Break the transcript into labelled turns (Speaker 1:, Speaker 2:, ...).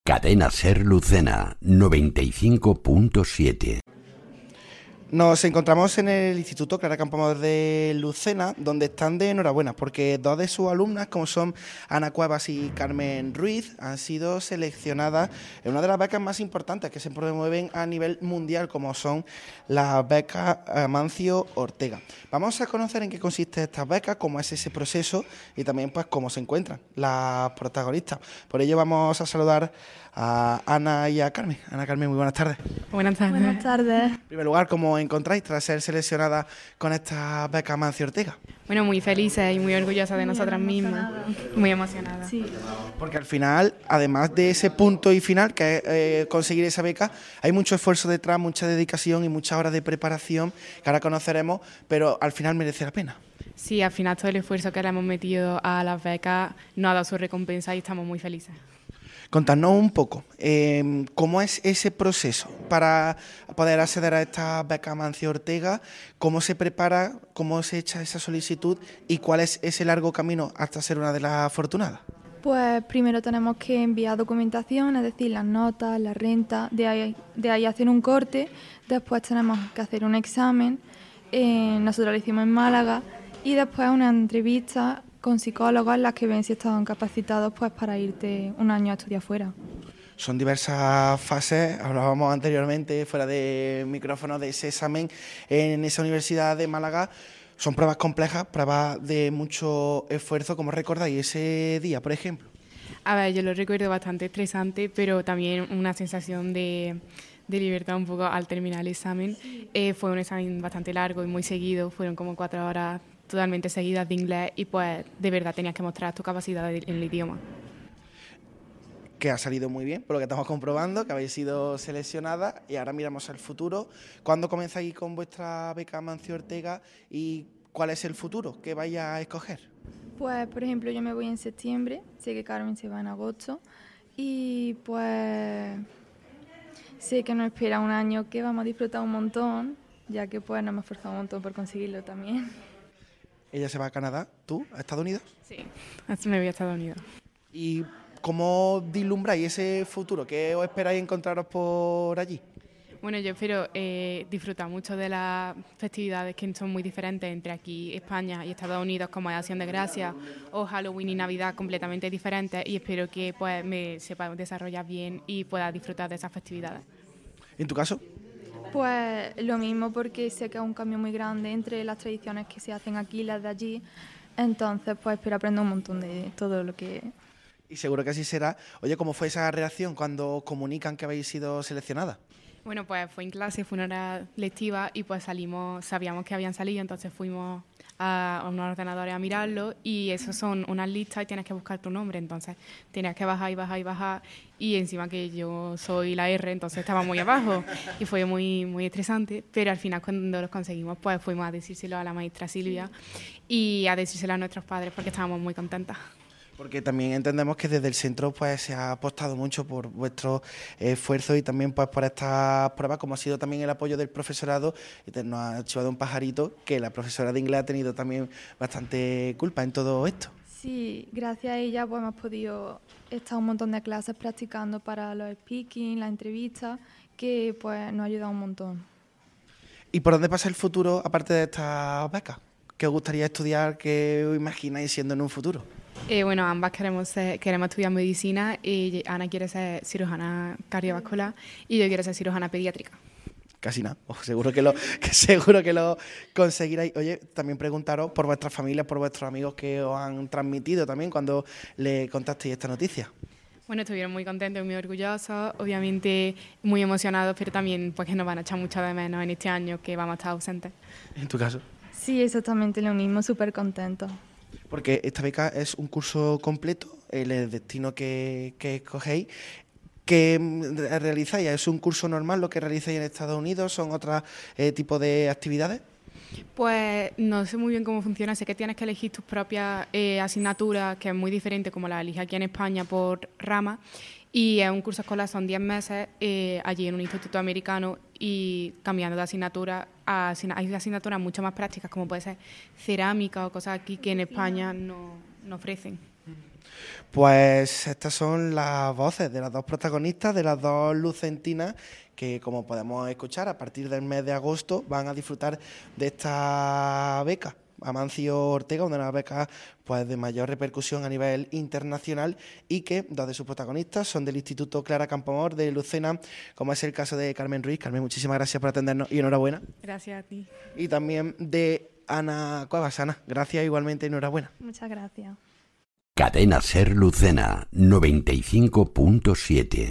Speaker 1: Cadena Ser Lucena 95.7.
Speaker 2: Nos encontramos en el Instituto Clara Campoamor de Lucena, donde están de enhorabuena, porque dos de sus alumnas, como son Ana Cuevas y Carmen Ruiz, han sido seleccionadas en una de las becas más importantes que se promueven a nivel mundial, como son las becas Amancio Ortega. Vamos a conocer en qué consiste estas becas, cómo es ese proceso y también pues cómo se encuentran las protagonistas. Por ello vamos a saludar a Ana y a Carmen. Ana, Carmen, muy buenas tardes.
Speaker 3: Buenas tardes.
Speaker 4: Buenas tardes.
Speaker 2: En primer lugar, ¿cómo encontráis tras ser seleccionada con esta beca Amancio Ortega?
Speaker 3: Bueno, muy felices y muy orgullosas de nosotras mismas. Muy emocionadas.
Speaker 4: Sí.
Speaker 2: Porque al final, además de ese punto y final, que es conseguir esa beca, hay mucho esfuerzo detrás, mucha dedicación y muchas horas de preparación que ahora conoceremos, pero al final merece la pena.
Speaker 3: Sí, al final todo el esfuerzo que le hemos metido a las becas nos ha dado su recompensa y estamos muy felices.
Speaker 2: Contadnos un poco, ¿cómo es ese proceso para poder acceder a esta beca Amancio Ortega? ¿Cómo se prepara, cómo se echa esa solicitud y cuál es ese largo camino hasta ser una de las afortunadas?
Speaker 4: Pues primero tenemos que enviar documentación, es decir, las notas, la renta, de ahí hacer un corte, después tenemos que hacer un examen, nosotros lo hicimos en Málaga, y después una entrevista con psicólogos en las que ven si estaban capacitados pues para irte un año a estudiar fuera.
Speaker 2: Son diversas fases, hablábamos anteriormente fuera de micrófono de ese examen en esa universidad de Málaga. Son pruebas complejas, pruebas de mucho esfuerzo. ¿Cómo recordáis ese día, por ejemplo?
Speaker 3: A ver, yo lo recuerdo bastante estresante, pero también una sensación de libertad un poco al terminar el examen. Fue un examen bastante largo y muy seguido, fueron como 4 horas totalmente seguidas de inglés y pues de verdad tenías que mostrar tu capacidad en el idioma.
Speaker 2: Que ha salido muy bien, por lo que estamos comprobando, que habéis sido seleccionadas y ahora miramos al futuro. ¿Cuándo comenzáis con vuestra beca Amancio Ortega y cuál es el futuro que vais a escoger?
Speaker 4: Pues, por ejemplo, yo me voy en septiembre, sé que Carmen se va en agosto y pues sé que nos espera un año que vamos a disfrutar un montón, ya que pues nos hemos esforzado un montón por conseguirlo también.
Speaker 2: Ella se va a Canadá, ¿tú a Estados Unidos?
Speaker 3: Sí, me voy a Estados Unidos.
Speaker 2: ¿Y cómo vislumbráis ese futuro? ¿Qué os esperáis encontraros por allí?
Speaker 3: Bueno, yo espero disfrutar mucho de las festividades que son muy diferentes entre aquí, España y Estados Unidos, como es Acción de Gracias o Halloween y Navidad, completamente diferentes, y espero que pues me sepa desarrollar bien y pueda disfrutar de esas festividades.
Speaker 2: ¿En tu caso?
Speaker 4: Pues lo mismo, porque sé que es un cambio muy grande entre las tradiciones que se hacen aquí y las de allí, entonces pues espero aprender un montón de todo lo que...
Speaker 2: Y seguro que así será. Oye, ¿cómo fue esa reacción cuando os comunican que habéis sido seleccionadas?
Speaker 3: Bueno, pues fue en clase, fue una hora lectiva y pues sabíamos que habían salido, entonces fuimos a unos ordenadores a mirarlo y eso son unas listas y tienes que buscar tu nombre, entonces tienes que bajar y bajar y bajar y encima que yo soy la R, entonces estaba muy abajo y fue muy, muy estresante, pero al final cuando los conseguimos pues fuimos a decírselo a la maestra Silvia y a decírselo a nuestros padres porque estábamos muy contentas.
Speaker 2: Porque también entendemos que desde el centro pues se ha apostado mucho por vuestro esfuerzo y también pues por estas pruebas, como ha sido también el apoyo del profesorado, y nos ha chivado un pajarito que la profesora de inglés ha tenido también bastante culpa en todo esto.
Speaker 4: Sí, gracias a ella pues hemos podido estar un montón de clases practicando para los speaking, las entrevistas, que pues nos ha ayudado un montón.
Speaker 2: ¿Y por dónde pasa el futuro aparte de estas becas? ¿Qué os gustaría estudiar? ¿Qué os imagináis siendo en un futuro?
Speaker 3: Bueno, ambas queremos estudiar medicina y Ana quiere ser cirujana cardiovascular y yo quiero ser cirujana pediátrica.
Speaker 2: Casi nada, seguro que lo conseguiréis. Oye, también preguntaros por vuestras familias, por vuestros amigos que os han transmitido también cuando le contasteis esta noticia.
Speaker 3: Bueno, estuvieron muy contentos y muy orgullosos, obviamente muy emocionados, pero también pues que nos van a echar mucho de menos en este año que vamos a estar ausentes.
Speaker 2: ¿En tu caso?
Speaker 4: Sí, exactamente lo mismo, súper contentos.
Speaker 2: Porque esta beca es un curso completo, el destino que escogéis. ¿Qué realizáis? ¿Es un curso normal lo que realizáis en Estados Unidos? ¿Son otros tipos de actividades?
Speaker 3: Pues no sé muy bien cómo funciona, sé que tienes que elegir tus propias asignaturas, que es muy diferente como la eliges aquí en España por rama, y es un curso escolar, son 10 meses allí en un instituto americano y cambiando de asignatura, hay asignaturas mucho más prácticas como puede ser cerámica o cosas aquí que en España no ofrecen.
Speaker 2: Pues estas son las voces de las dos protagonistas, de las dos lucentinas, que como podemos escuchar, a partir del mes de agosto van a disfrutar de esta beca. Amancio Ortega, una de las becas pues, de mayor repercusión a nivel internacional, y que dos de sus protagonistas son del Instituto Clara Campoamor de Lucena, como es el caso de Carmen Ruiz. Carmen, muchísimas gracias por atendernos y enhorabuena.
Speaker 3: Gracias a ti.
Speaker 2: Y también de Ana Cuevas. Ana, gracias igualmente y enhorabuena.
Speaker 4: Muchas gracias.
Speaker 1: Cadena Ser Lucena 95.7.